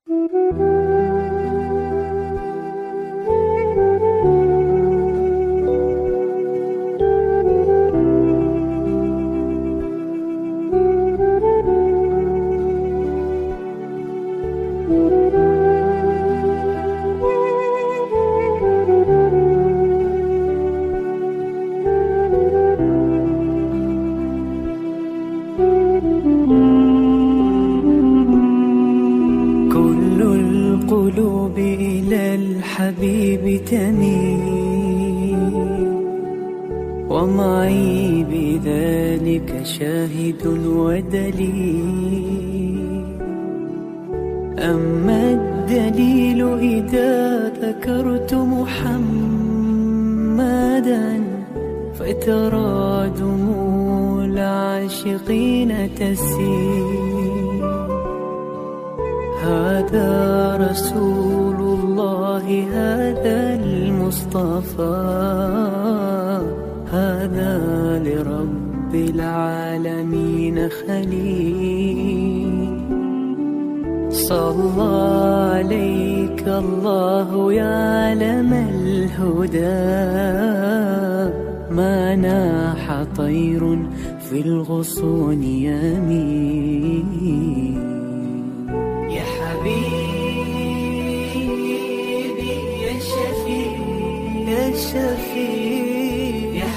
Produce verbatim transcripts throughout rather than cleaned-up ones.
القلوب إلى الحبيب تميل، ومعي بذلك شاهد ودليل. أما الدليل إذا ذكرت محمدا فترى دموع العاشقين تسيل. هذا رسول الله، هذا المصطفى، هذا لرب العالمين خليل. صلى عليك الله يا علم الهدى، ما ناح طير في الغصون يمين. يا حبيبي يا شفيع يا شفيع يا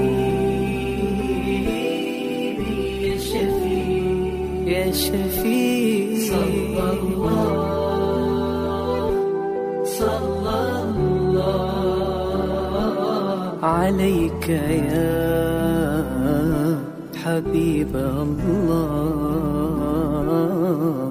حبيبي يا شفيع يا شفيع. صلى الله صلى الله عليك يا حبيب الله.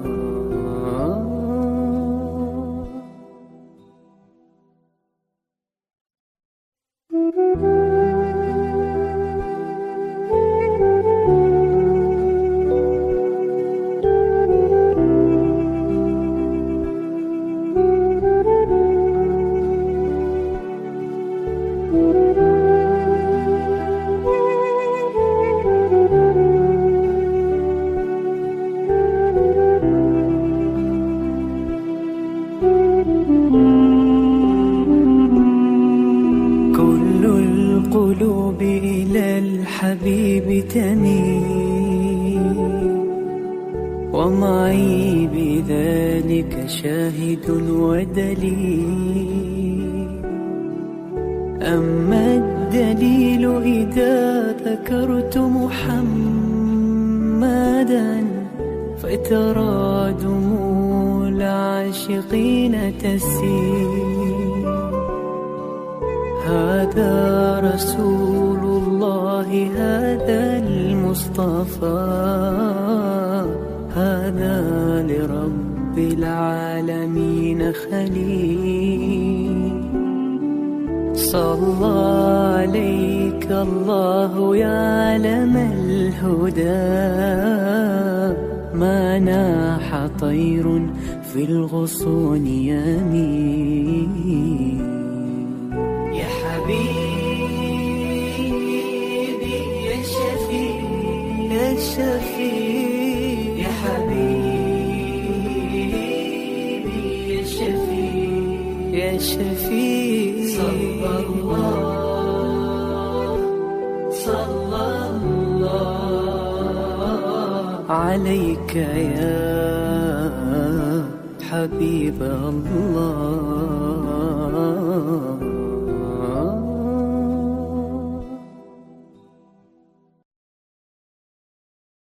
القلوب إلى الحبيب تميل، ومعي بذلك شاهد ودليل. أما الدليل إذا ذكرت محمدا فترى دموع العاشقين تسيل. هذا رسول الله، هذا المصطفى، هذا لرب العالمين خليل. صلى عليك الله يا علم الهدى، ما ناح طير في الغصون يمين. يا حبيبي يا شفيع يا شفيع يا حبيبي يا شفيع يا شفيع. صلى الله صلى الله عليك يا حبيب الله.